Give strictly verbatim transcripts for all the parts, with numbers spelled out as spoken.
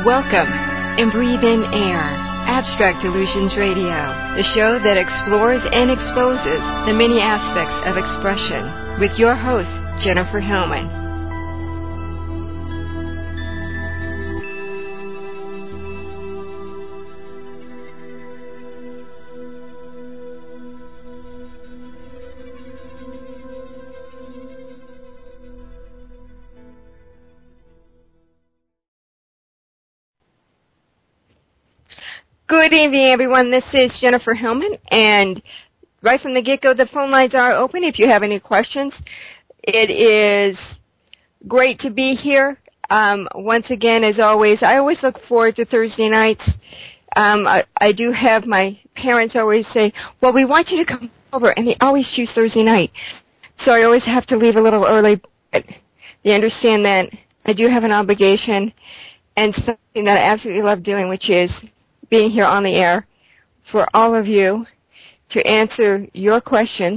Welcome and breathe in air. Abstract Illusions Radio, the show that explores and exposes the many aspects of expression, with your host, Jennifer Hillman. Good evening, everyone. This is Jennifer Hillman, and right from the get-go, the phone lines are open if you have any questions. It is great to be here. Um, once again, as always, I always look forward to Thursday nights. Um, I, I do have my parents always say, well, we want you to come over, and they always choose Thursday night. So I always have to leave a little early, but they understand that I do have an obligation and something that I absolutely love doing, which is being here on the air for all of you to answer your questions.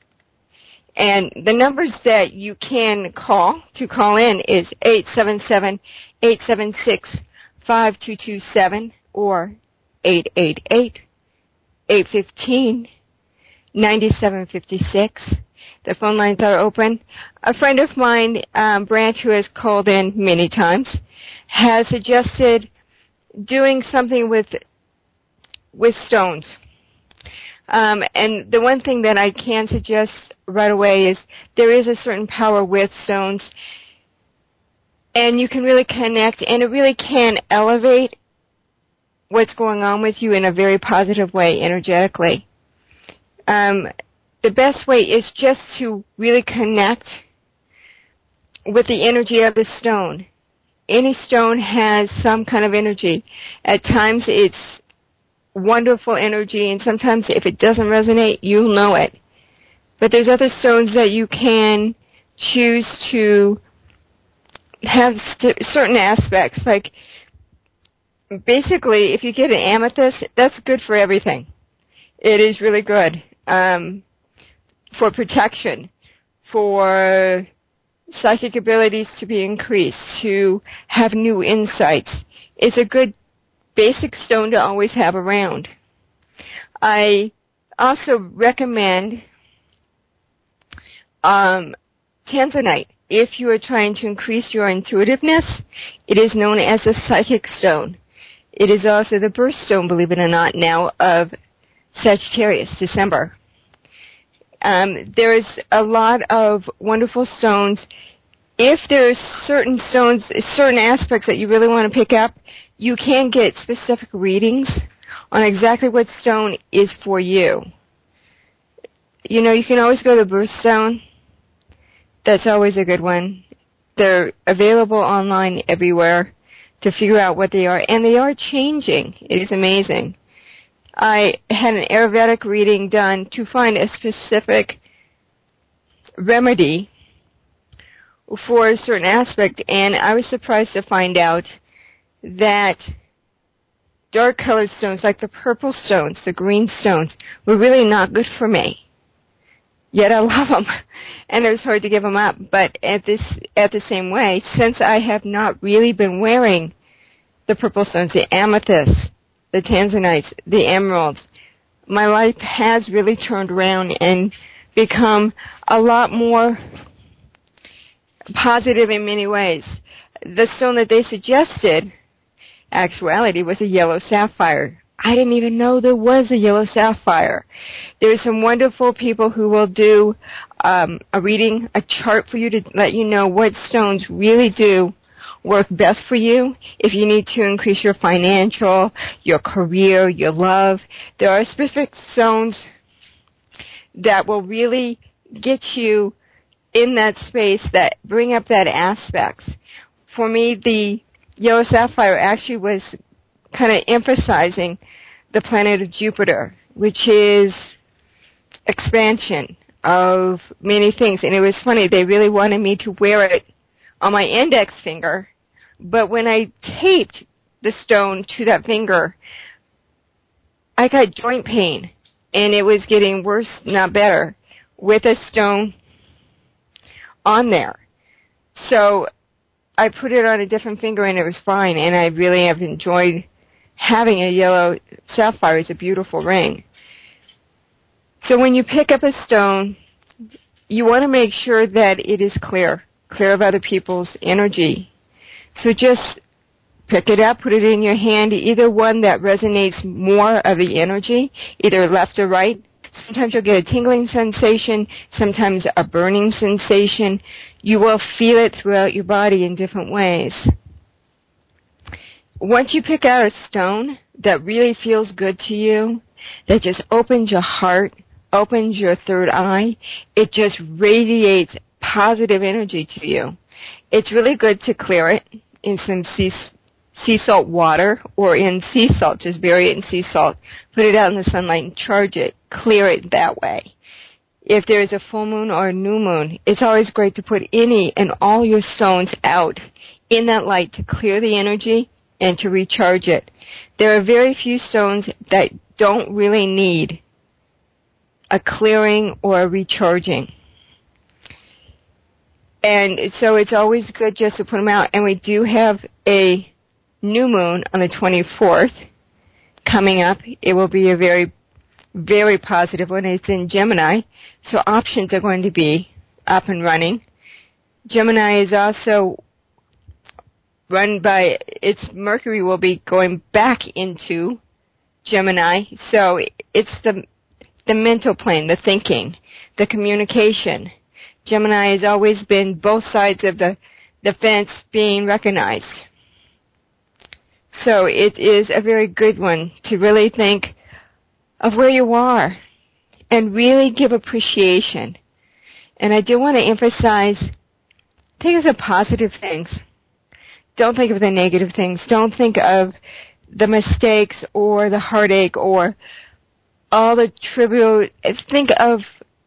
And the numbers that you can call to call in is eight seven seven, eight seven six, five two two seven or eight eight eight, eight one five, nine seven five six. The phone lines are open. A friend of mine, um, Branch, who has called in many times, has suggested doing something with with stones. Um, and the one thing that I can suggest right away is there is a certain power with stones, and you can really connect, and it really can elevate what's going on with you in a very positive way energetically. Um, the best way is just to really connect with the energy of the stone. Any stone has some kind of energy. At times it's wonderful energy, and sometimes if it doesn't resonate, you'll know it. But there's other stones that you can choose to have st- certain aspects. Like, basically, if you get an amethyst, that's good for everything. It is really good um, for protection, for psychic abilities to be increased, to have new insights. It's a good basic stone to always have around. I also recommend um, tanzanite. If you are trying to increase your intuitiveness, it is known as a psychic stone. It is also the birthstone, believe it or not, now of Sagittarius, December. Um, there's a lot of wonderful stones. If there's certain stones, certain aspects that you really want to pick up, you can get specific readings on exactly what stone is for you. You know, you can always go to birthstone. That's always a good one. They're available online everywhere to figure out what they are, and they are changing. It is amazing. I had an Ayurvedic reading done to find a specific remedy for a certain aspect, and I was surprised to find out that dark-colored stones, like the purple stones, the green stones, were really not good for me. Yet I love them, and it was hard to give them up. But at this, at the same way, since I have not really been wearing the purple stones, the amethysts, the tanzanites, the emeralds, my life has really turned around and become a lot more positive in many ways. The stone that they suggested, actuality, was a yellow sapphire. I didn't even know there was a yellow sapphire. There's some wonderful people who will do um, a reading, a chart for you to let you know what stones really do work best for you if you need to increase your financial, your career, your love. There are specific stones that will really get you in that space, that bring up that aspects. For me, the yellow sapphire actually was kind of emphasizing the planet of Jupiter, which is expansion of many things. And it was funny, they really wanted me to wear it on my index finger, but when I taped the stone to that finger, I got joint pain, and it was getting worse, not better, with a stone on there. So I put it on a different finger and it was fine, and I really have enjoyed having a yellow sapphire. It's a beautiful ring. So when you pick up a stone, you want to make sure that it is clear, clear of other people's energy. So just pick it up, put it in your hand, either one that resonates more of the energy, either left or right. Sometimes you'll get a tingling sensation, sometimes a burning sensation. You will feel it throughout your body in different ways. Once you pick out a stone that really feels good to you, that just opens your heart, opens your third eye, it just radiates positive energy to you. It's really good to clear it in some sea sea salt water or in sea salt. Just bury it in sea salt. Put it out in the sunlight and charge it. Clear it that way. If there is a full moon or a new moon, it's always great to put any and all your stones out in that light to clear the energy and to recharge it. There are very few stones that don't really need a clearing or a recharging. And so it's always good just to put them out. And we do have a new moon on the twenty-fourth coming up. It will be a very, very positive one. It's in Gemini, so options are going to be up and running. Gemini is also run by, its Mercury will be going back into Gemini, so it's the the mental plane, the thinking, the communication. Gemini has always been both sides of the, the fence being recognized. So it is a very good one to really think of where you are and really give appreciation. And I do want to emphasize, think of the positive things. Don't think of the negative things. Don't think of the mistakes or the heartache or all the trivial. Think of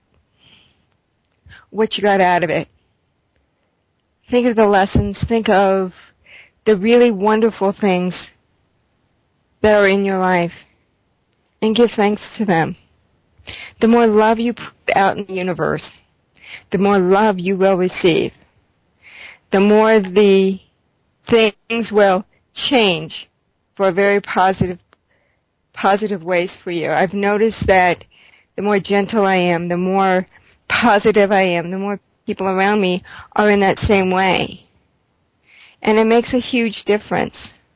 what you got out of it. Think of the lessons. Think of the really wonderful things that are in your life and give thanks to them. The more love you put out in the universe, the more love you will receive. The more the things will change for very positive, positive ways for you. I've noticed that the more gentle I am, the more positive I am, the more people around me are in that same way. And it makes a huge difference.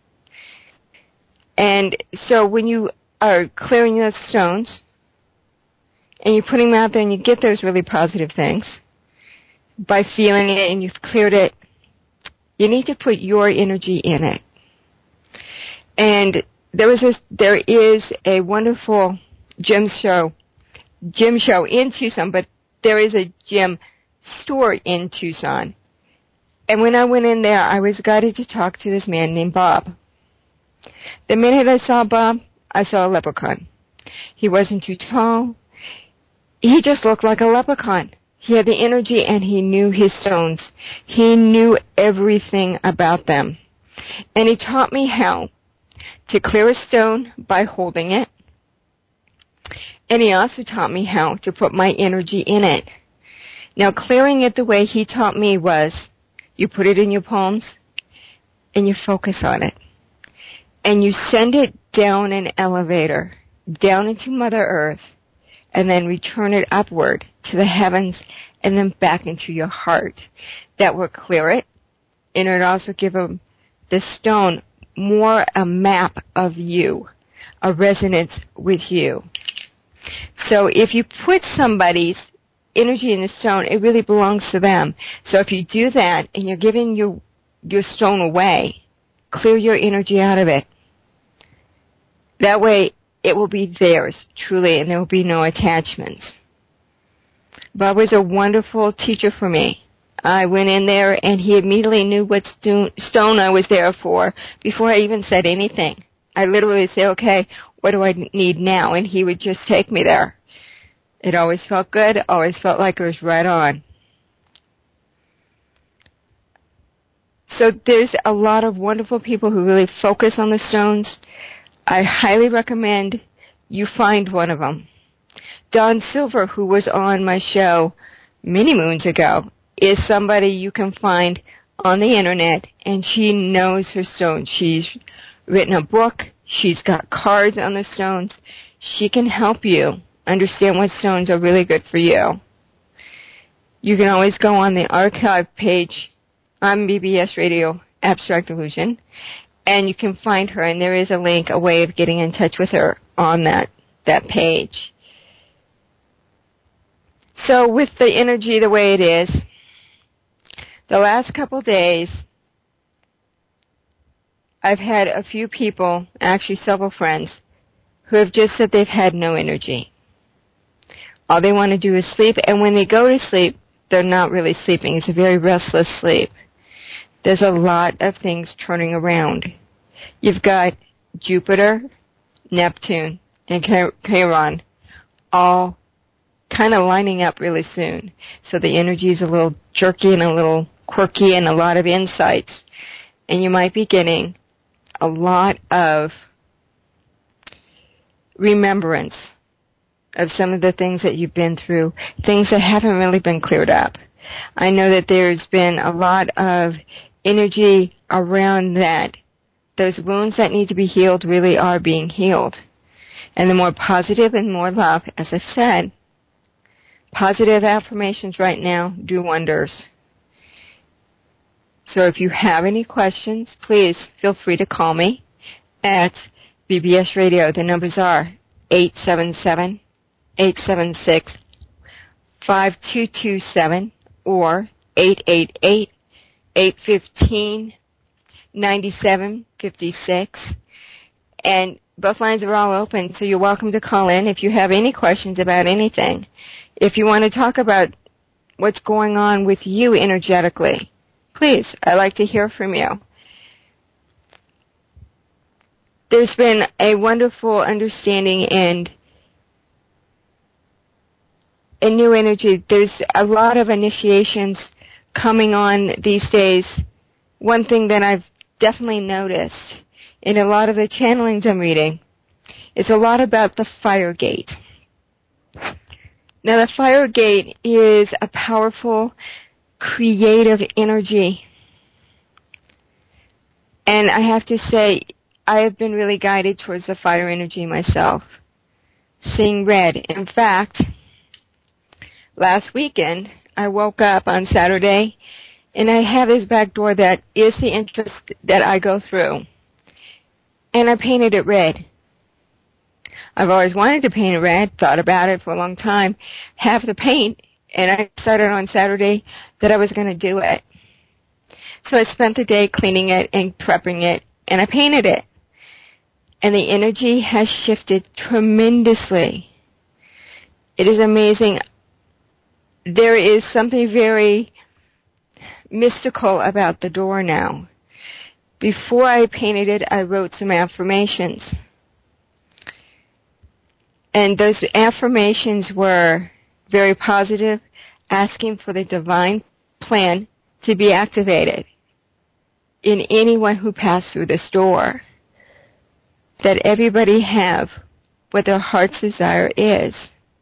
And so when you are clearing those stones and you're putting them out there and you get those really positive things, by feeling it and you've cleared it, you need to put your energy in it. And there was this, there is a wonderful gym show, gym show in Tucson, but there is a gym store in Tucson. And when I went in there, I was guided to talk to this man named Bob. The minute I saw Bob, I saw a leprechaun. He wasn't too tall. He just looked like a leprechaun. He had the energy and he knew his stones. He knew everything about them. And he taught me how to clear a stone by holding it. And he also taught me how to put my energy in it. Now, clearing it the way he taught me was, you put it in your palms, and you focus on it. And you send it down an elevator, down into Mother Earth, and then return it upward to the heavens, and then back into your heart. That will clear it, and it will also give them, the stone more a map of you, a resonance with you. So if you put somebody's energy in the stone, it really belongs to them. So if you do that and you're giving your your stone away, clear your energy out of it. That way it will be theirs, truly, and there will be no attachments. Bob was a wonderful teacher for me. I went in there and he immediately knew what stone I was there for before I even said anything. I literally say, okay, what do I need now? And he would just take me there. It always felt good, always felt like it was right on. So there's a lot of wonderful people who really focus on the stones. I highly recommend you find one of them. Don Silver, who was on my show many moons ago, is somebody you can find on the internet, and she knows her stones. She's written a book. She's got cards on the stones. She can help you understand what stones are really good for you. You can always go on the archive page on B B S Radio Abstract Illusion, and you can find her, and there is a link, a way of getting in touch with her on that, that page. So with the energy the way it is, the last couple days, I've had a few people, actually several friends, who have just said they've had no energy. All they want to do is sleep, and when they go to sleep, they're not really sleeping. It's a very restless sleep. There's a lot of things turning around. You've got Jupiter, Neptune, and Chiron all kind of lining up really soon. So the energy is a little jerky and a little quirky and a lot of insights. And you might be getting a lot of remembrance of some of the things that you've been through, things that haven't really been cleared up. I know that there's been a lot of energy around that. Those wounds that need to be healed really are being healed. And the more positive and more love, as I said, positive affirmations right now do wonders. So if you have any questions, please feel free to call me at B B S Radio. The numbers are eight seven seven, eight seven six, five two two seven or eight eight eight, eight one five, nine seven five six. And both lines are all open, so you're welcome to call in if you have any questions about anything. If you want to talk about what's going on with you energetically, please, I'd like to hear from you. There's been a wonderful understanding and a new energy. There's a lot of initiations coming on these days. One thing that I've definitely noticed in a lot of the channelings I'm reading is a lot about the fire gate. Now, the fire gate is a powerful, creative energy. And I have to say, I have been really guided towards the fire energy myself, seeing red. In fact, last weekend, I woke up on Saturday, and I have this back door that is the interest that I go through. And I painted it red. I've always wanted to paint it red, thought about it for a long time, have the paint, and I decided on Saturday that I was going to do it. So I spent the day cleaning it and prepping it, and I painted it. And the energy has shifted tremendously. It is amazing. There is something very mystical about the door now. Before I painted it, I wrote some affirmations. And those affirmations were very positive, asking for the divine plan to be activated in anyone who passed through this door. That everybody have what their heart's desire is.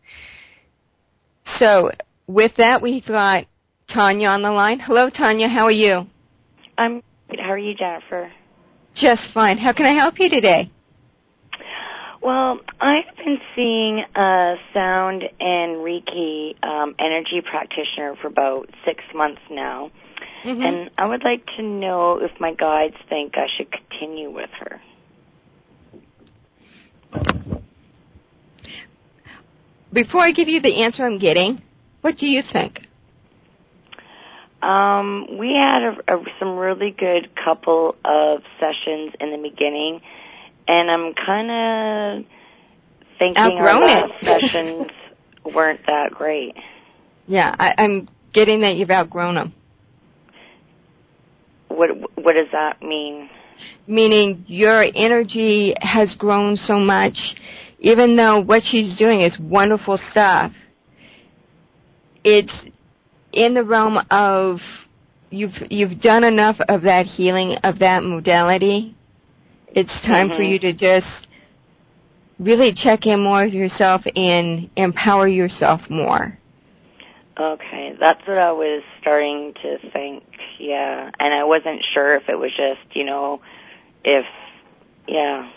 So with that, we've got Tanya on the line. Hello, Tanya. How are you? I'm good. How are you, Jennifer? Just fine. How can I help you today? Well, I've been seeing a sound and Reiki um, energy practitioner for about six months now, mm-hmm. and I would like to know if my guides think I should continue with her. Before I give you the answer I'm getting, what do you think? Um, we had a, a, some really good couple of sessions in the beginning, and I'm kind of thinking Outgrown our last it. sessions weren't that great. Yeah, I, I'm getting that you've outgrown them. What What does that mean? Meaning your energy has grown so much, even though what she's doing is wonderful stuff. It's in the realm of you've you've done enough of that healing, of that modality. It's time mm-hmm. for you to just really check in more with yourself and empower yourself more. Okay, that's what I was starting to think, yeah. And I wasn't sure if it was just, you know, if, yeah.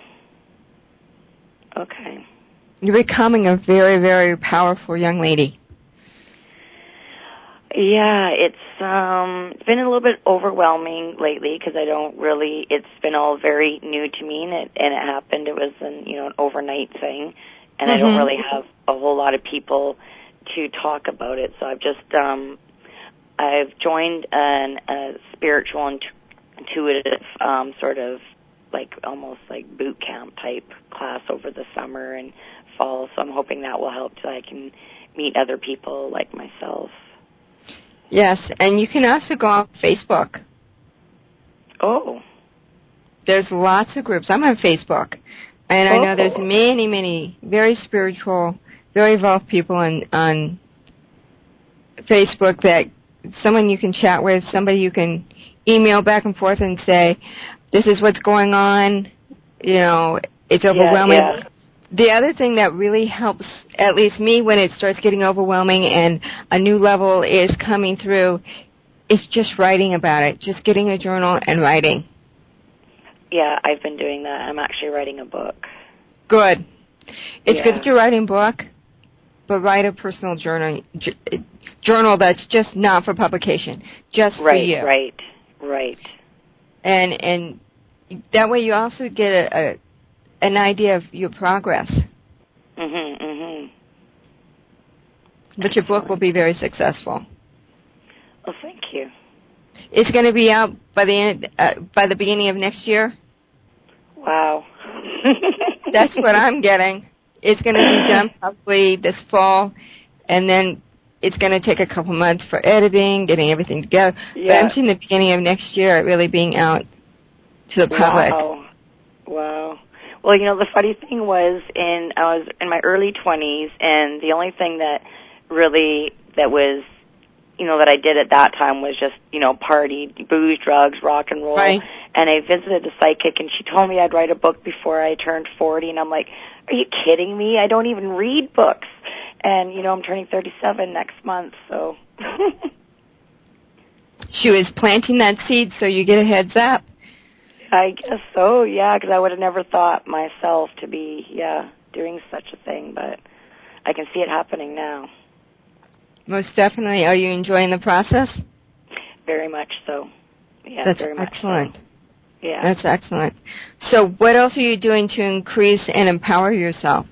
Okay. You're becoming a very, very powerful young lady. Yeah, it's um been a little bit overwhelming lately because I don't really, it's been all very new to me, and it, and it happened, it was an, you know, an overnight thing, and mm-hmm. I don't really have a whole lot of people to talk about it, so I've just, um I've joined an, a spiritual and intuitive um, sort of like almost like boot camp type class over the summer and fall, so I'm hoping that will help so I can meet other people like myself. Yes, and you can also go on Facebook. Oh. There's lots of groups. I'm on Facebook, and I oh. know there's many, many very spiritual, very evolved people on, on Facebook that someone you can chat with, somebody you can email back and forth and say, this is what's going on, you know, it's overwhelming. Yeah, yeah. The other thing that really helps, at least me, when it starts getting overwhelming and a new level is coming through, is just writing about it, just getting a journal and writing. Yeah, I've been doing that. I'm actually writing a book. Good. It's yeah. good that you're writing a book, but write a personal journal, journal that's just not for publication, just right, for you. Right, right, right. And and that way you also get a, a an idea of your progress. Mhm, mhm. But your book will be very successful. Well, thank you. It's going to be out by the end, uh, by the beginning of next year. Wow. That's what I'm getting. It's going to be done probably this fall, and then it's going to take a couple months for editing, getting everything together. Yeah. But I'm seeing the beginning of next year it really being out to the public. Wow. Wow. Well, you know, the funny thing was, in I was in my early twenties, and the only thing that really that was, you know, that I did at that time was just, you know, party, booze, drugs, rock and roll. Right. And I visited a psychic, and she told me I'd write a book before I turned forty, and I'm like, are you kidding me? I don't even read books. And, you know, I'm turning thirty-seven next month, so. She was planting that seed so you get a heads up. I guess so, yeah, because I would have never thought myself to be, yeah, doing such a thing, but I can see it happening now. Most definitely. Are you enjoying the process? Very much so. Yeah, That's very much excellent. So. Yeah. That's excellent. So what else are you doing to increase and empower yourself?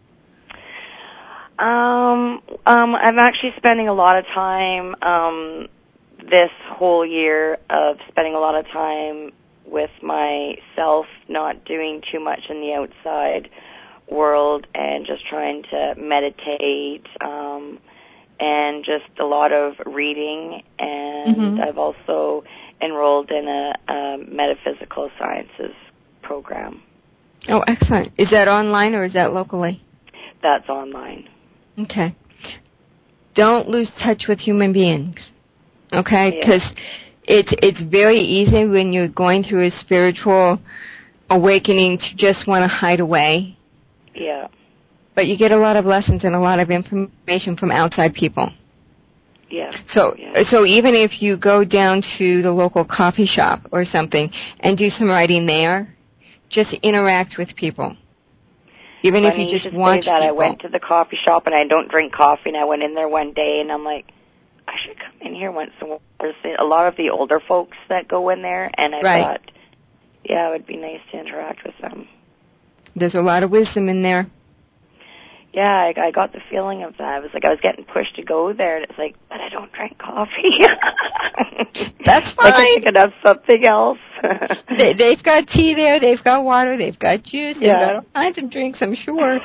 Um, um, I'm actually spending a lot of time um, this whole year of spending a lot of time with myself, not doing too much in the outside world, and just trying to meditate, um, and just a lot of reading. And mm-hmm. I've also enrolled in a, a metaphysical sciences program. Oh, excellent. Is that online or is that locally? That's online. Okay. Don't lose touch with human beings, okay? Because yeah. it's it's very easy when you're going through a spiritual awakening to just want to hide away. Yeah. But you get a lot of lessons and a lot of information from outside people. Yeah. So yeah. so even if you go down to the local coffee shop or something and do some writing there, just interact with people. Even Funny if you just you watch say that. people. I went to the coffee shop, and I don't drink coffee, and I went in there one day, and I'm like, I should come in here once in a while. There's a lot of the older folks that go in there, and I right. thought, yeah, it would be nice to interact with them. There's a lot of wisdom in there. Yeah, I, I got the feeling of that. It was like I was getting pushed to go there, and it's like, but I don't drink coffee. That's fine. Like I could have something else. they, they've got tea there. They've got water. They've got juice. They've yeah. got all kinds of drinks, I'm sure.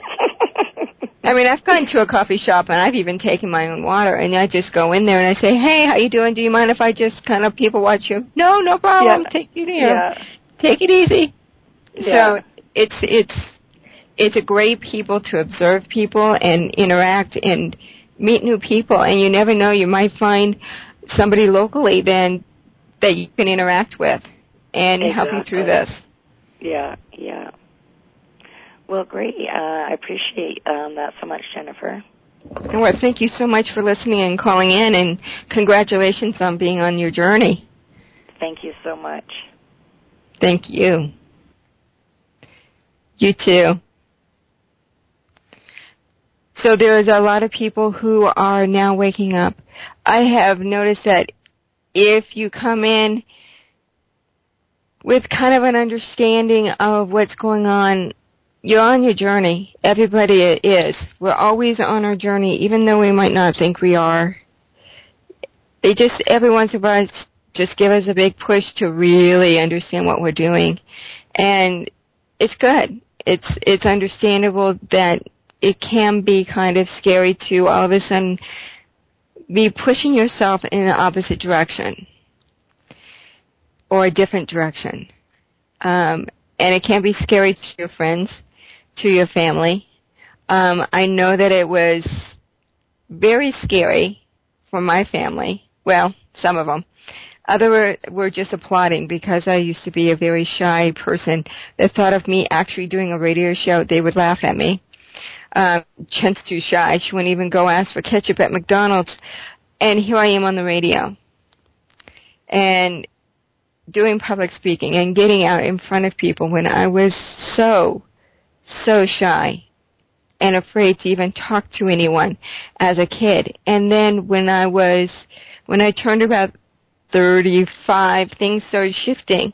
I mean, I've gone to a coffee shop, and I've even taken my own water, and I just go in there, and I say, hey, how you doing? Do you mind if I just kind of people watch you? No, no problem. Yeah. Take, you know, yeah. take it easy. Yeah. So it's it's... It's a great people to observe people and interact and meet new people, and you never know, you might find somebody locally then that you can interact with and exactly. help you through this. Yeah, yeah. Well, great. Uh, I appreciate um, that so much, Jennifer. Well, thank you so much for listening and calling in, and congratulations on being on your journey. Thank you so much. Thank you. You too. So there's a lot of people who are now waking up. I have noticed that if you come in with kind of an understanding of what's going on, you're on your journey. Everybody is. We're always on our journey, even though we might not think we are. They just, every once in a while, just give us a big push to really understand what we're doing. And it's good. It's it's understandable that it can be kind of scary to all of a sudden be pushing yourself in the opposite direction or a different direction. Um, and it can be scary to your friends, to your family. Um, I know that it was very scary for my family. Well, some of them. Others were, were just applauding because I used to be a very shy person. They thought of me actually doing a radio show, they would laugh at me. Uh, Chen's too shy. She wouldn't even go ask for ketchup at McDonald's. And here I am on the radio. And doing public speaking and getting out in front of people when I was so, so shy and afraid to even talk to anyone as a kid. And then when I was, when I turned about thirty-five, things started shifting.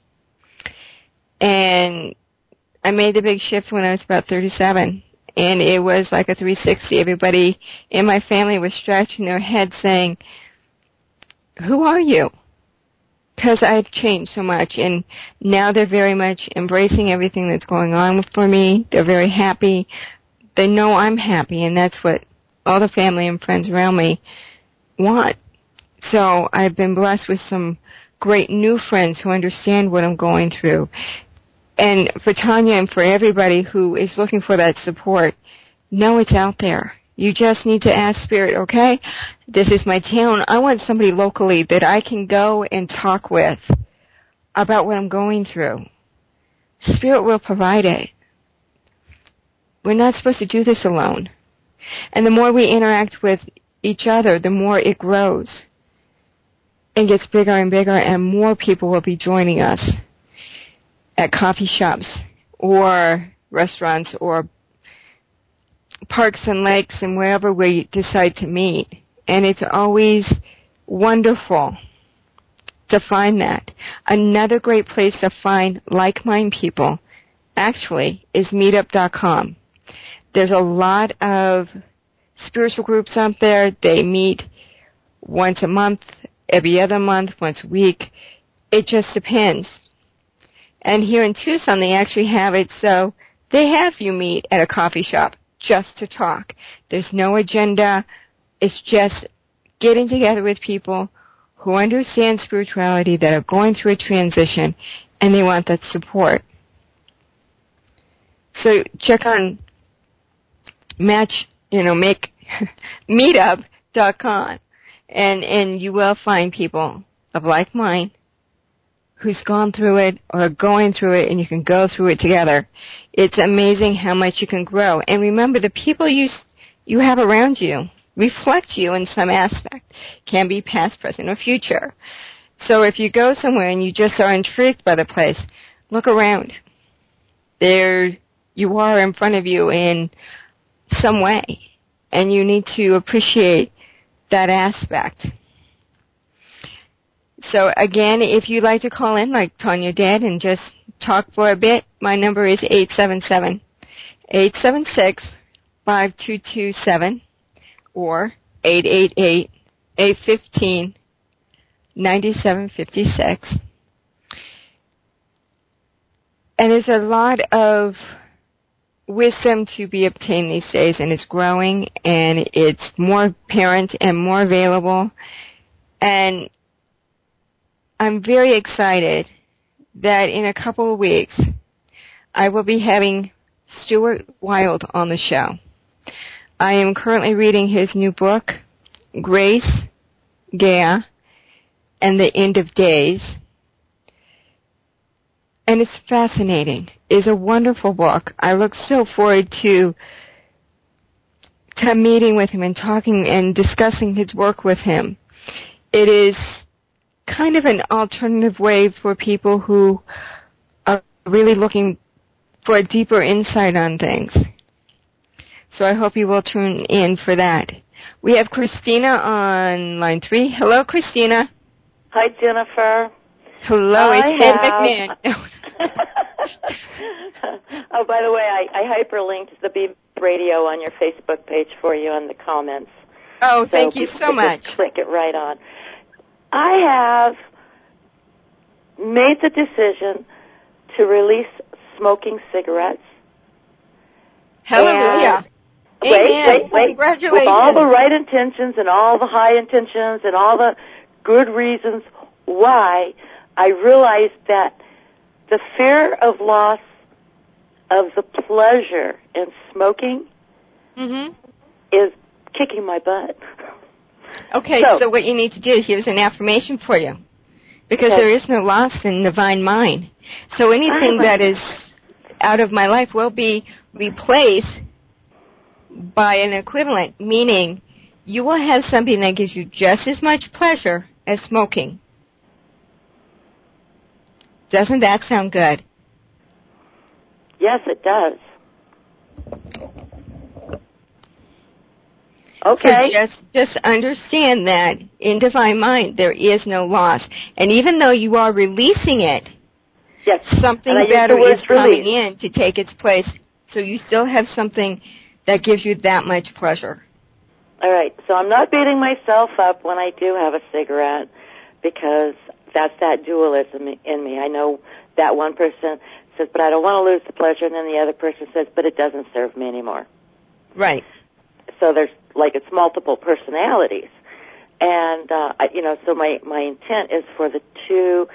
And I made the big shift when I was about thirty-seven. And it was like a three sixty. Everybody in my family was scratching their head saying, who are you? Because I've changed so much. And now they're very much embracing everything that's going on for me. They're very happy. They know I'm happy, and that's what all the family and friends around me want. So I've been blessed with some great new friends who understand what I'm going through. And for Tanya and for everybody who is looking for that support, know it's out there. You just need to ask Spirit, okay, this is my town. I want somebody locally that I can go and talk with about what I'm going through. Spirit will provide it. We're not supposed to do this alone. And the more we interact with each other, the more it grows and gets bigger and bigger, and more people will be joining us at coffee shops or restaurants or parks and lakes and wherever we decide to meet. And it's always wonderful to find that. Another great place to find like-minded people actually is meetup dot com. There's a lot of spiritual groups out there. They meet once a month, every other month, once a week. It just depends. And here in Tucson, they actually have it so they have you meet at a coffee shop just to talk. There's no agenda. It's just getting together with people who understand spirituality, that are going through a transition, and they want that support. So check on match, you know, make meetup dot com, and and you will find people of like mind who's gone through it or going through it, and you can go through it together. It's amazing how much you can grow. And remember, the people you you have around you reflect you in some aspect. Can be past, present, or future. So if you go somewhere and you just are intrigued by the place, look around. There you are in front of you in some way, and you need to appreciate that aspect. So again, if you'd like to call in like Tanya did and just talk for a bit, my number is eight seven seven, eight seven six, five two two seven or eight eight eight, eight one five, nine seven five six. And there's a lot of wisdom to be obtained these days, and it's growing, and it's more apparent and more available. And I'm very excited that in a couple of weeks I will be having Stuart Wilde on the show. I am currently reading his new book, Grace, Gaia, and the End of Days. And it's fascinating. It's a wonderful book. I look so forward to to meeting with him and talking and discussing his work with him. It is kind of an alternative way for people who are really looking for a deeper insight on things. So I hope you will tune in for that. We have Christina on line three. Hello, Christina. Hi, Jennifer. Hello, I it's Ted McMahon. Oh, by the way, I, I hyperlinked the Beeb Radio on your Facebook page for you on the comments. Oh, thank so you so much. Just click it right on. I have made the decision to release smoking cigarettes. Hallelujah. And wait, Amen. wait, wait. Congratulations. With all the right intentions and all the high intentions and all the good reasons why, I realized that the fear of loss of the pleasure in smoking mm-hmm. is kicking my butt. Okay, so, so what you need to do, here's an affirmation for you. Because okay. there is no loss in divine mind. So anything that is out of my life will be replaced by an equivalent, meaning you will have something that gives you just as much pleasure as smoking. Doesn't that sound good? Yes, it does. Okay. So just, just understand that in divine mind there is no loss. And even though you are releasing it, yes. something better is coming in to take its place. So you still have something that gives you that much pleasure. All right. So I'm not beating myself up when I do have a cigarette because that's that dualism in me. I know that one person says, but I don't want to lose the pleasure, and then the other person says, but it doesn't serve me anymore. Right. So there's, like, it's multiple personalities. And, uh, I, you know, so my, my intent is for the two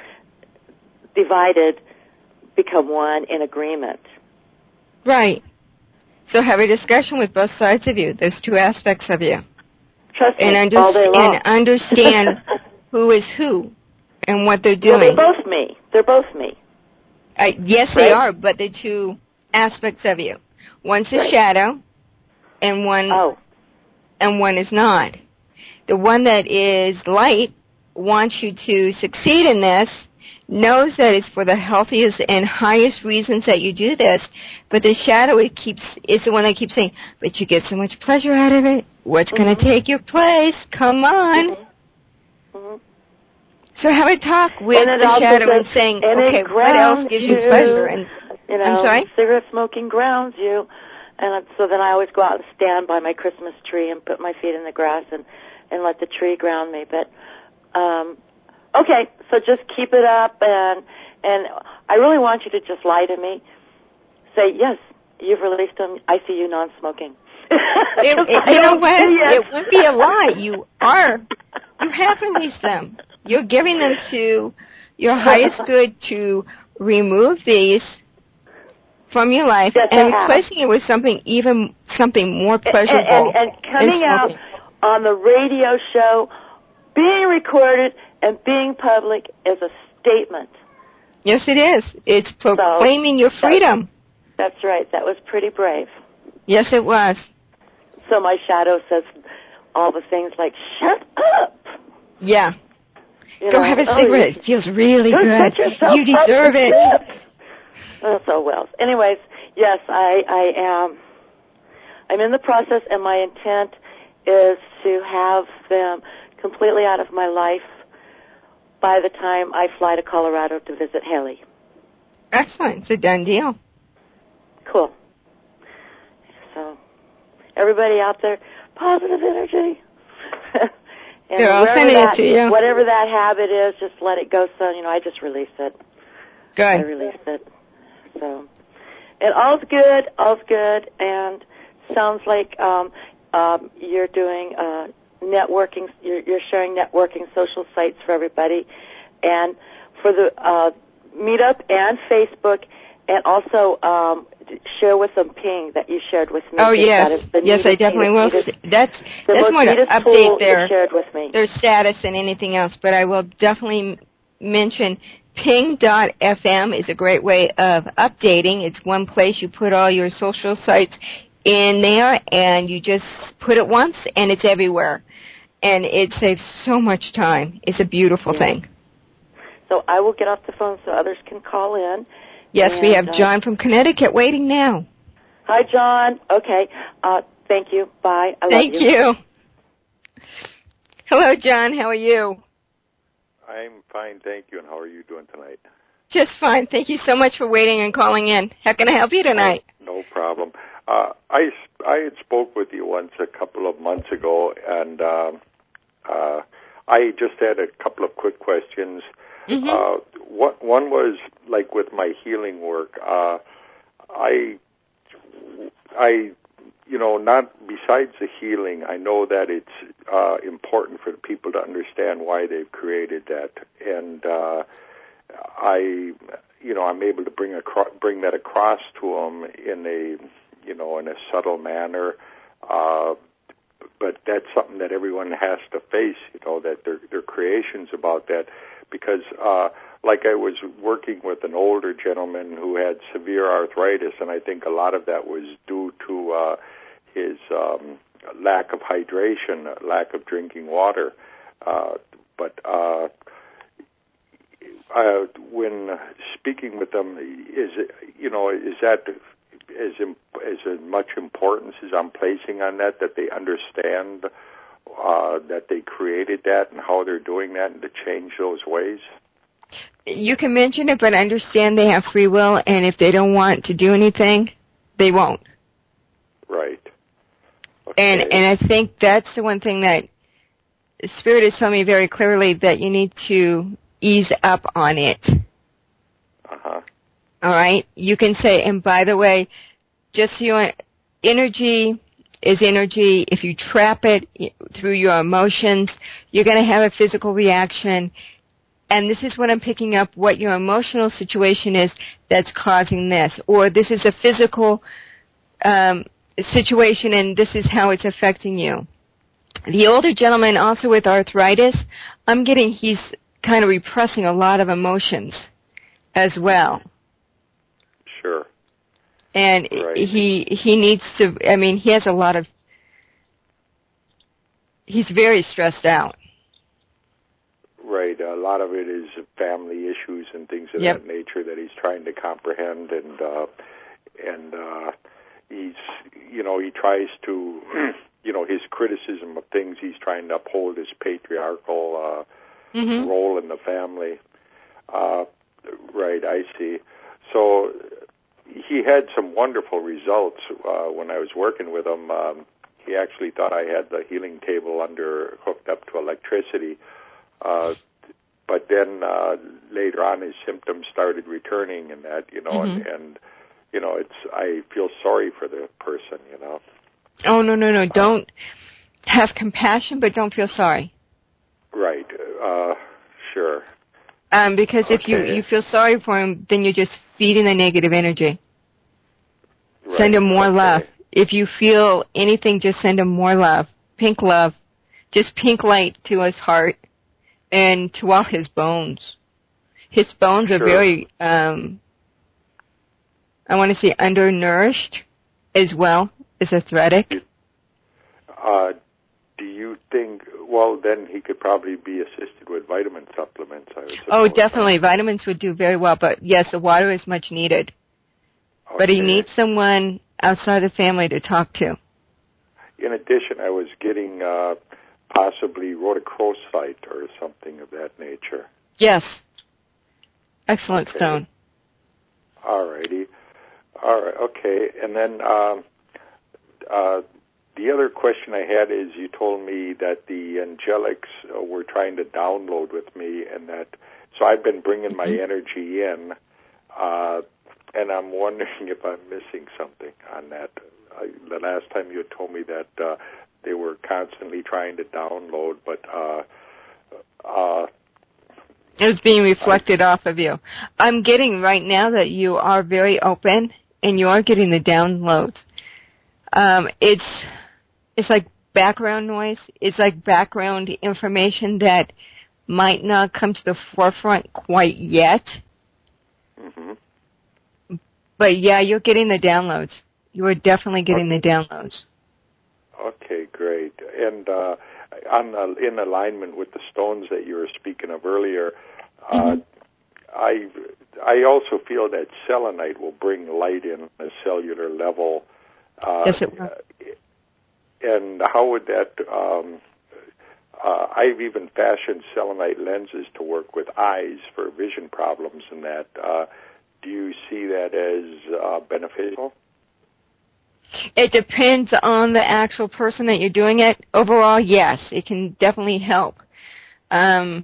divided become one in agreement. Right. So have a discussion with both sides of you. There's two aspects of you. Trust and me, under- all day long. And understand who is who and what they're doing. Well, they're both me. They're both me. Uh, yes, right? they are, but they're two aspects of you. One's a right. shadow, and one oh. and one is not. The one that is light wants you to succeed in this, knows that it's for the healthiest and highest reasons that you do this, but the shadow it keeps is the one that keeps saying, but you get so much pleasure out of it. What's mm-hmm. going to take your place? Come on. Mm-hmm. Mm-hmm. So have a talk with and the shadow says, and saying, and okay, what else gives you, you pleasure? And you know, I'm sorry? Cigarette smoking grounds you. And so then I always go out and stand by my Christmas tree and put my feet in the grass and, and let the tree ground me. But, um, okay, so just keep it up. And, and I really want you to just lie to me. Say, yes, you've released them. I see you non-smoking. it, it, you know what? Yes. It wouldn't be a lie. You are. You have released them. You're giving them to your highest good to remove these from your life yes, and replacing it with something even something more pleasurable. And, and, and coming out on the radio show, being recorded and being public is a statement. Yes, it is. It's proclaiming so, your freedom. That's, that's right. That was pretty brave. Yes, it was. So my shadow says all the things like, shut up. Yeah. You Go know, have a oh, cigarette. It feels really good. You deserve it. Oh, so well. Anyways, yes, I, I am. I'm in the process, and my intent is to have them completely out of my life by the time I fly to Colorado to visit Haley. Excellent. It's a done deal. Cool. So, everybody out there, positive energy. And They're all sending that, it to you. Whatever that habit is, just let it go. So, you know, I just release it. Good. I released it. So, and all's good, all's good, and sounds like um, um, you're doing uh, networking. You're, you're sharing networking social sites for everybody, and for the uh, meetup and Facebook, and also um, share with them Ping that you shared with me. Oh yes, that yes, I definitely will. Neatest, that's the that's more to update their shared with me. their status than anything else. But I will definitely mention ping dot f m is a great way of updating. It's one place you put all your social sites in there, and you just put it once, and it's everywhere. And it saves so much time. It's a beautiful thing. So I will get off the phone so others can call in. Yes, and, we have uh, John from Connecticut waiting now. Hi, John. Okay. Uh, thank you. Bye. I Thank love you. you. Hello, John. How are you? I'm fine, thank you. And how are you doing tonight? Just fine. Thank you so much for waiting and calling in. How can I help you tonight? No, no problem. Uh, I, I had spoke with you once a couple of months ago, and uh, uh, I just had a couple of quick questions. Mm-hmm. Uh, what, one was, like, with my healing work, uh, I, I, you know, not besides the healing, I know that it's uh, important for people to understand why they've created that, and uh, I, you know, I'm able to bring across, bring that across to them in a, you know, in a subtle manner. Uh, but that's something that everyone has to face, you know, that their their creations about that, because uh, like I was working with an older gentleman who had severe arthritis, and I think a lot of that was due to uh, his um, lack of hydration, lack of drinking water. Uh, but uh, uh, when speaking with them, is it, you know, is that as as much importance as I'm placing on that, that they understand uh, that they created that and how they're doing that, and to change those ways? You can mention it, but understand they have free will, and if they don't want to do anything, they won't. Right. Okay. And and I think that's the one thing that Spirit is telling me very clearly, that you need to ease up on it. Uh-huh. All right? You can say, and by the way, just so you know, energy is energy. If you trap it through your emotions, you're going to have a physical reaction. And this is what I'm picking up, what your emotional situation is that's causing this. Or this is a physical um, situation, and this is how it's affecting you. The older gentleman, also with arthritis, I'm getting he's kind of repressing a lot of emotions as well. Sure. And right. he he needs to, I mean, he has a lot of, he's very stressed out. Right. A lot of it is family issues and things of yep. that nature that he's trying to comprehend, and uh, and uh, he's, you know, he tries to, you know, his criticism of things, he's trying to uphold his patriarchal uh, mm-hmm. role in the family. Uh, right. I see. So he had some wonderful results uh, when I was working with him. Um, he actually thought I had the healing table under hooked up to electricity. Uh, but then uh, later on, his symptoms started returning, and that, you know, mm-hmm. and, and you know, it's I feel sorry for the person, you know. Oh no no no! Don't uh, have compassion, but don't feel sorry. Right. Uh, sure. Um, because okay. if you, you feel sorry for him, then you're just feeding the negative energy. Right. Send him more okay. love. If you feel anything, just send him more love. Pink love. Just pink light to his heart and to all his bones. His bones sure. are very, um, I want to say, undernourished as well as arthritic. Uh, do you think, well, then he could probably be assisted with vitamin supplements, I would suppose. Oh, definitely. Vitamins would do very well, but yes, the water is much needed. Okay. But he needs someone outside the family to talk to. In addition, I was getting uh, possibly rhodochrosite or something of that nature. Yes. Excellent okay. stone. All righty. All right, okay. And then um, uh, the other question I had is, you told me that the angelics uh, were trying to download with me, and that, so I've been bringing my mm-hmm. energy in, uh, and I'm wondering if I'm missing something on that. I, the last time you had told me that uh, they were constantly trying to download, but uh, uh, it was being reflected I, off of you. I'm getting right now that you are very open, and you are getting the downloads. Um, it's it's like background noise. It's like background information that might not come to the forefront quite yet. Mm-hmm. But yeah, you're getting the downloads. you are definitely getting okay. the downloads. Okay, great. And uh, on uh, in alignment with the stones that you were speaking of earlier, uh, mm-hmm. I I also feel that selenite will bring light in on a cellular level. Uh, yes, it will. And how would that? Um, uh, I've even fashioned selenite lenses to work with eyes for vision problems, and that. Uh, do you see that as uh, beneficial? It depends on the actual person that you're doing it. Overall, yes, it can definitely help. Um,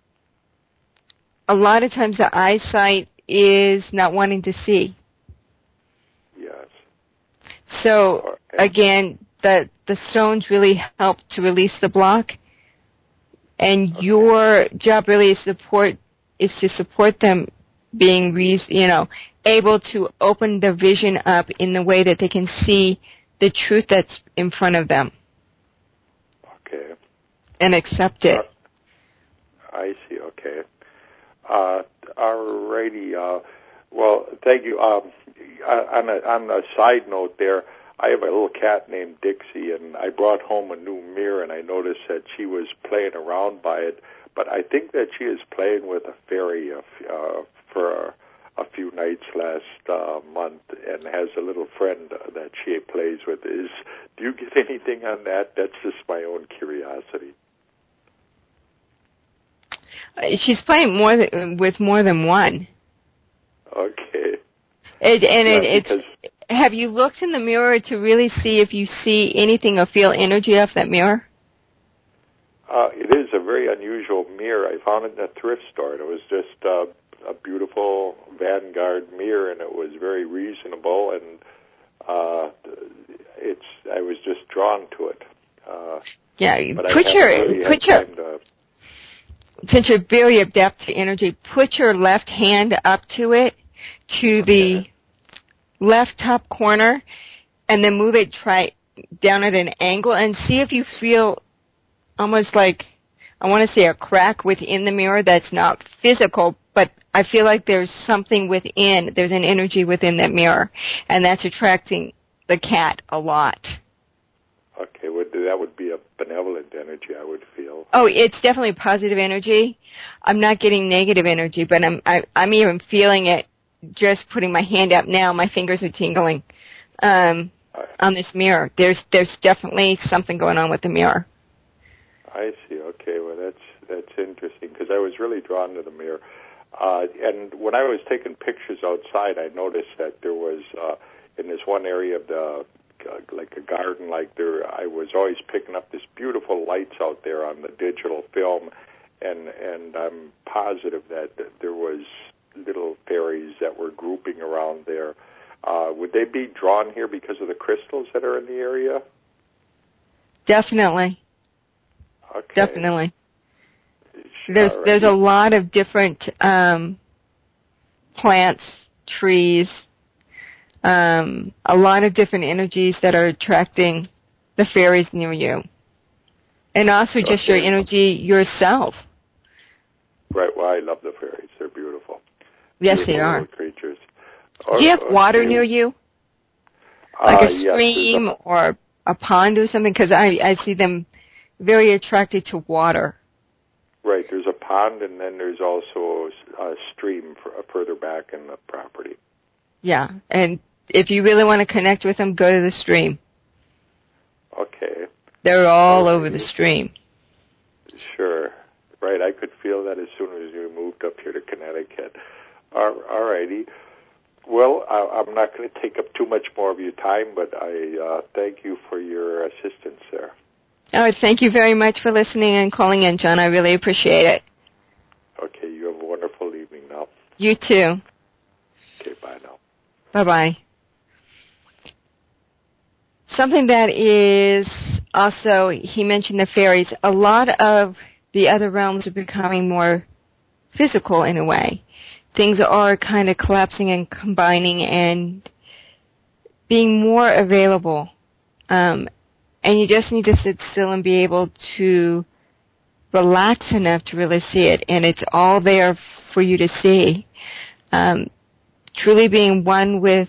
a lot of times the eyesight is not wanting to see. Yes. So, again, the, the stones really help to release the block. And okay. your job really is support is to support them being, re- you know, able to open the vision up in the way that they can see the truth that's in front of them. Okay. And accept it. Uh, I see. Okay. Uh, all righty. Uh, well, thank you. Um, on a, on a side note there, I have a little cat named Dixie, and I brought home a new mirror, and I noticed that she was playing around by it, but I think that she is playing with a fairy uh, for a, a few nights last uh, month, and has a little friend uh, that she plays with. Is do you get anything on that? That's just my own curiosity. She's playing more th- with more than one. Okay. It, and yeah, it, it's. Have you looked in the mirror to really see if you see anything or feel energy off that mirror? Uh, it is a very unusual mirror. I found it in a thrift store, and it was just uh, a beautiful Vanguard mirror, and it was very reasonable, and uh, it's. I was just drawn to it. Uh, yeah, but put I your really put your. To, Since you're very adept to energy, put your left hand up to it, to the okay. left top corner, and then move it try down at an angle, and see if you feel almost like, I want to say a crack within the mirror that's not physical, but I feel like there's something within, there's an energy within that mirror, and that's attracting the cat a lot. Okay, would that would be a benevolent energy, I would feel. Oh, it's definitely positive energy. I'm not getting negative energy, but I'm I, I'm even feeling it. Just putting my hand up now, my fingers are tingling um, on this mirror. There's there's definitely something going on with the mirror. I see. Okay, well that's that's interesting because I was really drawn to the mirror. Uh, and when I was taking pictures outside, I noticed that there was uh, in this one area of the uh, like a garden, like there, I was always picking up this beautiful lights out there on the digital film, and and I'm positive that there was little fairies that were grouping around there. Uh, would they be drawn here because of the crystals that are in the area? Definitely. Okay. Definitely. There's right. there's a lot of different um, plants, trees, um, a lot of different energies that are attracting the fairies near you. And also just okay. your energy yourself. Right. Well, I love the fairies. They're beautiful. Yes, beautiful they are. Creatures. Do you have okay. water near you? Like uh, a stream yes, a, or a pond or something? Because I, I see them very attracted to water. Right. There's a pond, and then there's also a stream for, uh, further back in the property. Yeah. And if you really want to connect with them, go to the stream. Okay. They're all right. over the stream. Sure. Right. I could feel that as soon as you moved up here to Connecticut. All righty. Well, I, I'm not going to take up too much more of your time, but I uh, thank you for your assistance there. Oh, thank you very much for listening and calling in, John. I really appreciate it. Okay. You have a wonderful evening now. You too. Okay. Bye now. Bye-bye. Something that is also, he mentioned the fairies. A lot of the other realms are becoming more physical in a way. Things are kind of collapsing and combining and being more available. Um, and you just need to sit still and be able to relax enough to really see it. And it's all there for you to see. Um, truly being one with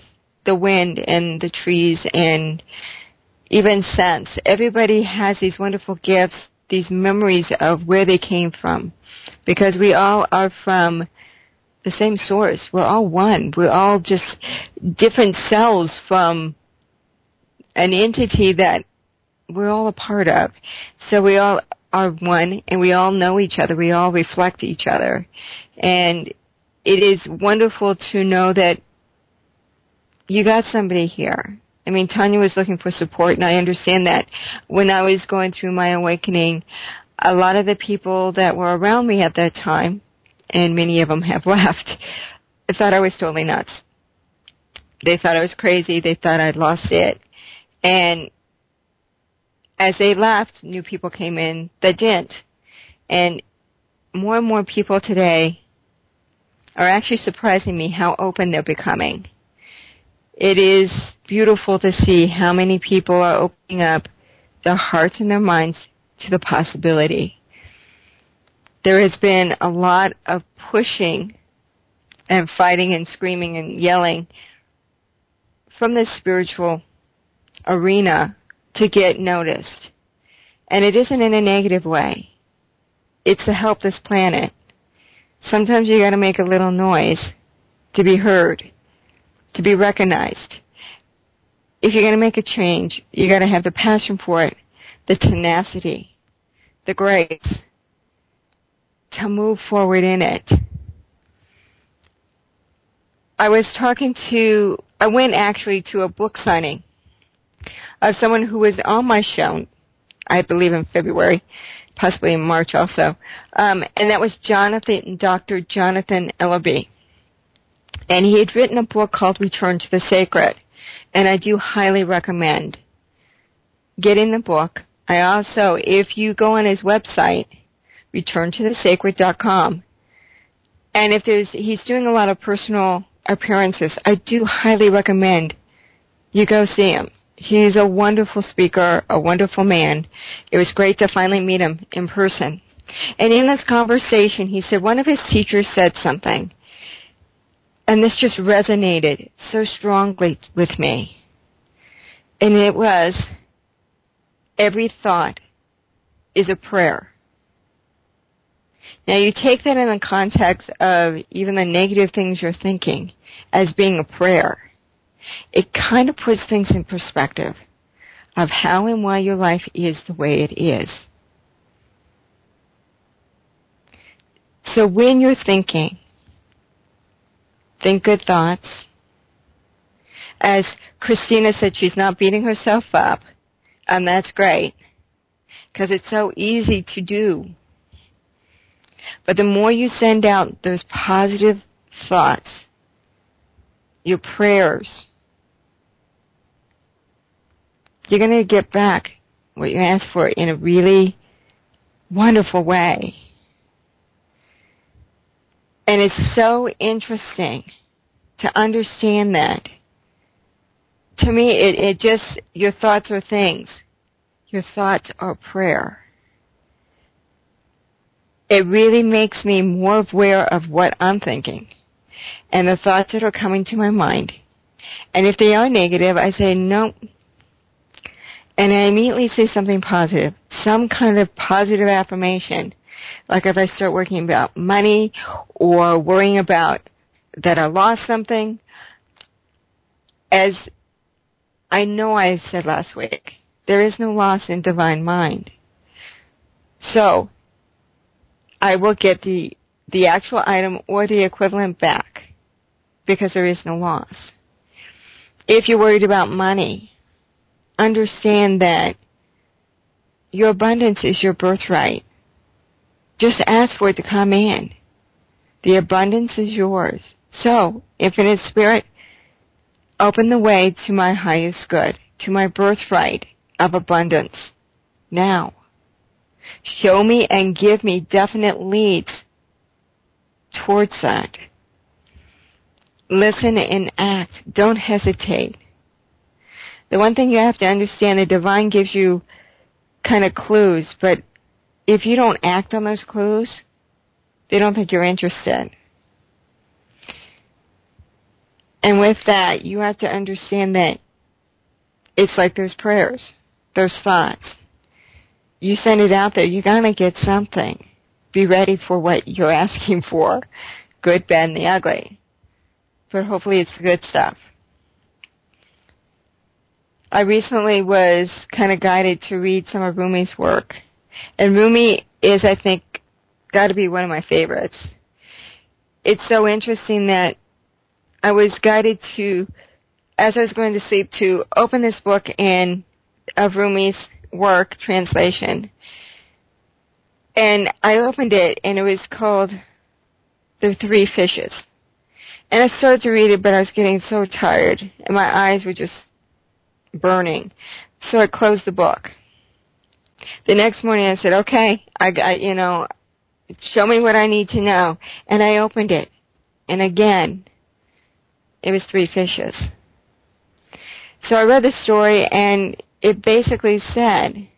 the wind and the trees and even scents. Everybody has these wonderful gifts, these memories of where they came from, because we all are from the same source. We're all one. We're all just different cells from an entity that we're all a part of. So we all are one, and we all know each other. We all reflect each other. And it is wonderful to know that you got somebody here. I mean, Tanya was looking for support, and I understand that. When I was going through my awakening, a lot of the people that were around me at that time, and many of them have left, thought I was totally nuts. They thought I was crazy. They thought I'd lost it. And as they left, new people came in that didn't. And more and more people today are actually surprising me how open they're becoming. It is beautiful to see how many people are opening up their hearts and their minds to the possibility. There has been a lot of pushing and fighting and screaming and yelling from the spiritual arena to get noticed. And it isn't in a negative way. It's to help this planet. Sometimes you got to make a little noise to be heard, to be recognized. If you're going to make a change, you got to have the passion for it, the tenacity, the grace to move forward in it. I was talking to, I went actually to a book signing of someone who was on my show, I believe in February, possibly in March also, um, and that was Jonathan, Doctor Jonathan Ellerby. And he had written a book called Return to the Sacred, and I do highly recommend getting the book. I also, if you go on his website, return to the sacred dot com, and if there's, he's doing a lot of personal appearances, I do highly recommend you go see him. He's a wonderful speaker, a wonderful man. It was great to finally meet him in person. And in this conversation, he said one of his teachers said something, and this just resonated so strongly with me. And it was, every thought is a prayer. Now, you take that in the context of even the negative things you're thinking as being a prayer. It kind of puts things in perspective of how and why your life is the way it is. So when you're thinking, think good thoughts. As Christina said, she's not beating herself up, and that's great, because it's so easy to do. But the more you send out those positive thoughts, your prayers, you're going to get back what you asked for in a really wonderful way. And it's so interesting to understand that. To me, it, it just, your thoughts are things. Your thoughts are prayer. It really makes me more aware of what I'm thinking and the thoughts that are coming to my mind. And if they are negative, I say, no. And I immediately say something positive, some kind of positive affirmation. Like if I start worrying about money or worrying about that I lost something, as I know I said last week, there is no loss in divine mind. So I will get the the actual item or the equivalent back because there is no loss. If you're worried about money, understand that your abundance is your birthright. Just ask for it to come in. The abundance is yours. So, Infinite Spirit, open the way to my highest good, to my birthright of abundance. Now, show me and give me definite leads towards that. Listen and act. Don't hesitate. The one thing you have to understand, the divine gives you kind of clues, but if you don't act on those clues, they don't think you're interested. And with that, you have to understand that it's like those prayers, those thoughts. You send it out there, you're going to get something. Be ready for what you're asking for, good, bad, and the ugly. But hopefully it's the good stuff. I recently was kind of guided to read some of Rumi's work. And Rumi is, I think, got to be one of my favorites. It's so interesting that I was guided to, as I was going to sleep, to open this book in of Rumi's work translation. And I opened it, and it was called The Three Fishes. And I started to read it, but I was getting so tired, and my eyes were just burning. So I closed the book. The next morning I said, okay, I got, you know, show me what I need to know. And I opened it. And again, it was three fishes. So I read the story, and it basically said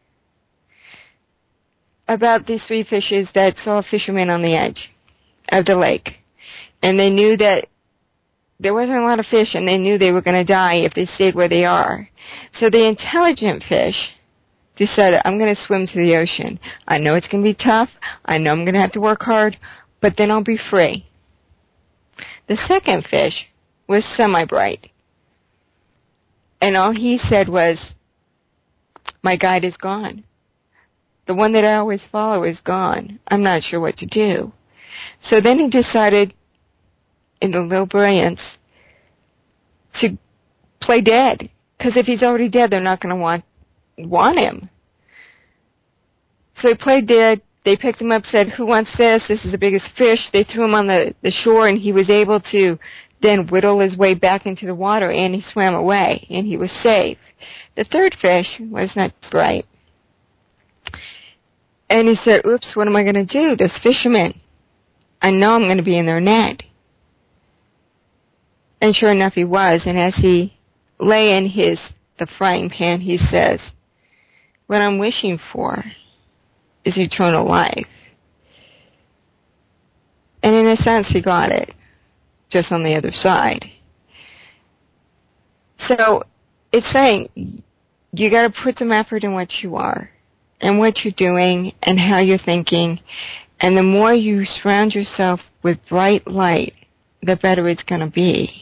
about these three fishes that saw a fisherman on the edge of the lake. And they knew that there wasn't a lot of fish, and they knew they were going to die if they stayed where they are. So the intelligent fish decided, I'm going to swim to the ocean. I know it's going to be tough. I know I'm going to have to work hard, but then I'll be free. The second fish was semi-bright. And all he said was, my guide is gone. The one that I always follow is gone. I'm not sure what to do. So then he decided, in the little brilliance, to play dead. Because if he's already dead, they're not going to want want him. So he played dead. They picked him up, said, who wants this? This is the biggest fish. They threw him on the, the shore, and he was able to then whittle his way back into the water, and he swam away, and he was safe. The third fish was not bright. And he said, oops, what am I going to do? There's fishermen. I know I'm going to be in their net. And sure enough, he was. And as he lay in his the frying pan, he says, what I'm wishing for is eternal life. And in a sense, he got it, just on the other side. So it's saying you got to put some effort in what you are and what you're doing and how you're thinking. And the more you surround yourself with bright light, the better it's going to be.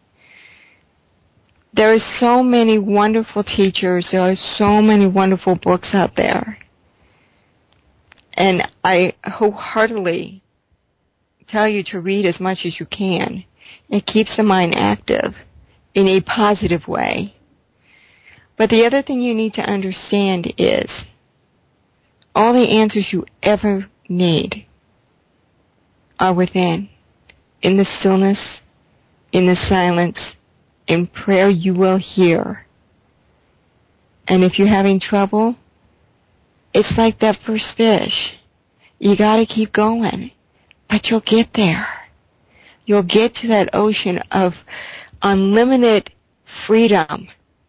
There are so many wonderful teachers. There are so many wonderful books out there. And I wholeheartedly tell you to read as much as you can. It keeps the mind active in a positive way. But the other thing you need to understand is all the answers you ever need are within. In the stillness, in the silence, in prayer you will hear. And if you're having trouble, it's like that first fish. You got to keep going, but you'll get there. You'll get to that ocean of unlimited freedom,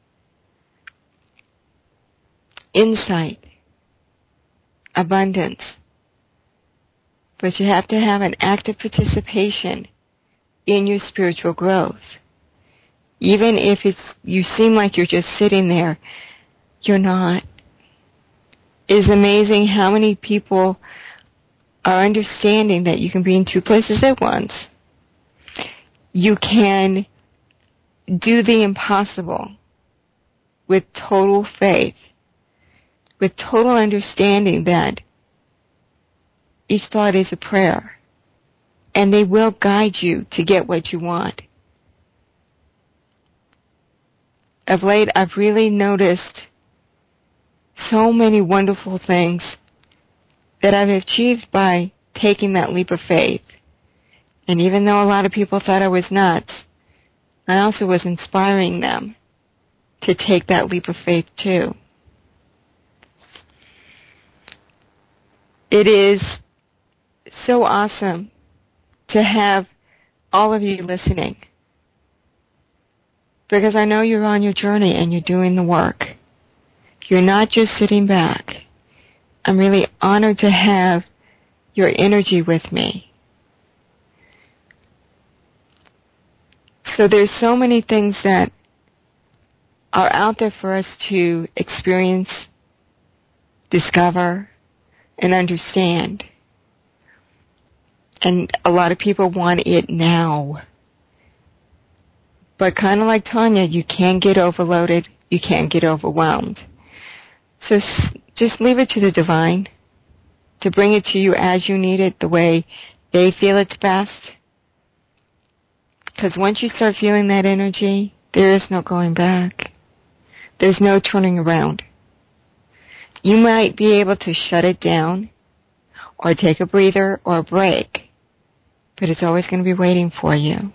insight, abundance. But you have to have an active participation in your spiritual growth. Even if it's you seem like you're just sitting there, you're not. It's amazing how many people are understanding that you can be in two places at once. You can do the impossible with total faith, with total understanding that each thought is a prayer, and they will guide you to get what you want. Of late, I've really noticed so many wonderful things that I've achieved by taking that leap of faith. And even though a lot of people thought I was nuts, I also was inspiring them to take that leap of faith too. It is so awesome to have all of you listening, because I know you're on your journey and you're doing the work. You're not just sitting back. I'm really honored to have your energy with me. So there's so many things that are out there for us to experience, discover, and understand. And a lot of people want it now. But kind of like Tanya, you can't get overloaded, you can't get overwhelmed. So just leave it to the divine to bring it to you as you need it, the way they feel it's best. Because once you start feeling that energy, there is no going back. There's no turning around. You might be able to shut it down or take a breather or a break, but it's always going to be waiting for you.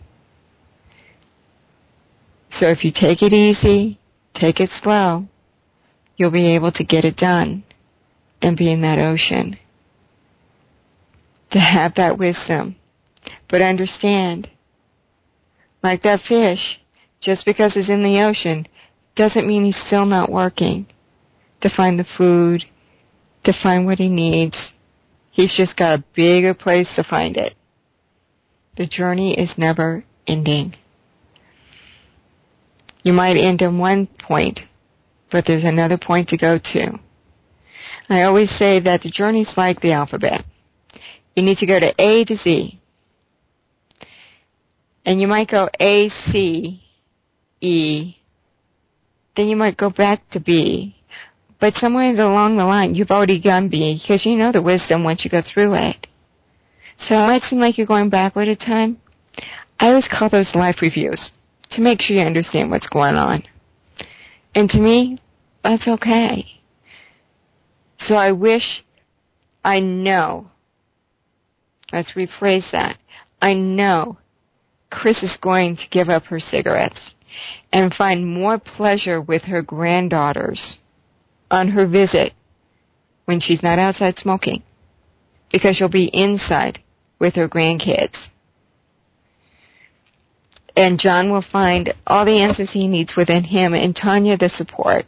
So if you take it easy, take it slow, you'll be able to get it done and be in that ocean. To have that wisdom. But understand, like that fish, just because he's in the ocean doesn't mean he's still not working to find the food, to find what he needs. He's just got a bigger place to find it. The journey is never ending. You might end in one point, but there's another point to go to. I always say that the journey's like the alphabet. You need to go to A to Z. And you might go A, C, E. Then you might go back to B. But somewhere along the line, you've already done B because you know the wisdom once you go through it. So it might seem like you're going backward at time. I always call those life reviews to make sure you understand what's going on. And to me, that's okay. So I wish, I know, let's rephrase that, I know Chris is going to give up her cigarettes and find more pleasure with her granddaughters on her visit when she's not outside smoking, because she'll be inside with her grandkids. And John will find all the answers he needs within him, and Tanya the support.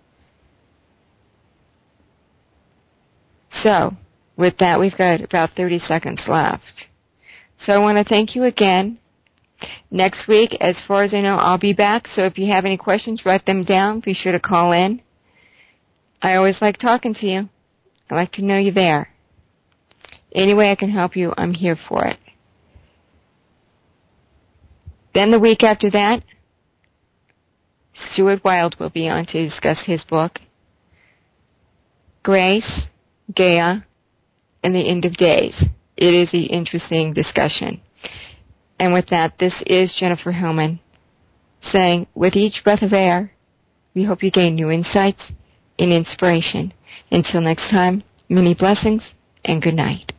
So, with that, we've got about thirty seconds left. So I want to thank you again. Next week, as far as I know, I'll be back. So if you have any questions, write them down. Be sure to call in. I always like talking to you. I like to know you're there. Any way I can help you, I'm here for it. Then the week after that, Stuart Wilde will be on to discuss his book, Grace, Gaia, and the End of Days. It is an interesting discussion. And with that, this is Jennifer Hillman saying, with each breath of air, we hope you gain new insights and inspiration. Until next time, many blessings and good night.